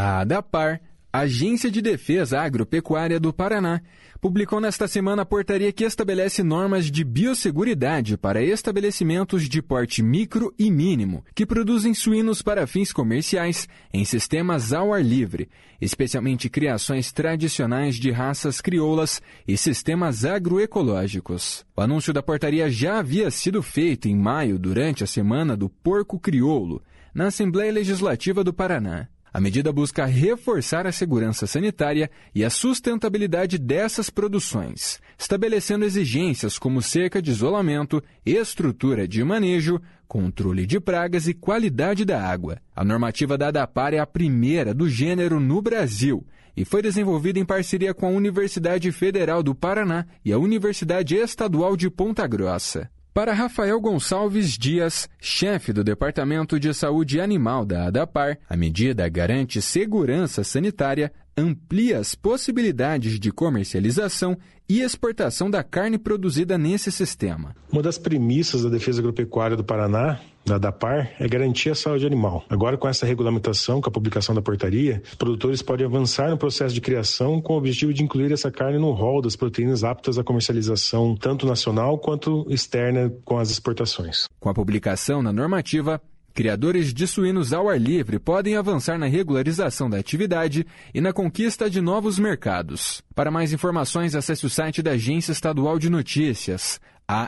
A ADAPAR, Agência de Defesa Agropecuária do Paraná, publicou nesta semana a portaria que estabelece normas de biosseguridade para estabelecimentos de porte micro e mínimo que produzem suínos para fins comerciais em sistemas ao ar livre, especialmente criações tradicionais de raças crioulas e sistemas agroecológicos. O anúncio da portaria já havia sido feito em maio durante a Semana do Porco Crioulo, na Assembleia Legislativa do Paraná. A medida busca reforçar a segurança sanitária e a sustentabilidade dessas produções, estabelecendo exigências como cerca de isolamento, estrutura de manejo, controle de pragas e qualidade da água. A normativa da ADAPAR é a primeira do gênero no Brasil e foi desenvolvida em parceria com a Universidade Federal do Paraná e a Universidade Estadual de Ponta Grossa. Para Rafael Gonçalves Dias, chefe do Departamento de Saúde Animal da ADAPAR, a medida garante segurança sanitária, amplia as possibilidades de comercialização e exportação da carne produzida nesse sistema. Uma das premissas da defesa agropecuária do Paraná, da ADAPAR, é garantir a saúde animal. Agora, com essa regulamentação, com a publicação da portaria, os produtores podem avançar no processo de criação com o objetivo de incluir essa carne no rol das proteínas aptas à comercialização, tanto nacional quanto externa com as exportações. Com a publicação na normativa, criadores de suínos ao ar livre podem avançar na regularização da atividade e na conquista de novos mercados. Para mais informações, acesse o site da Agência Estadual de Notícias,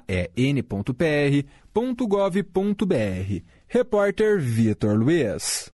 aen.pr.gov.br. Repórter Vitor Luiz.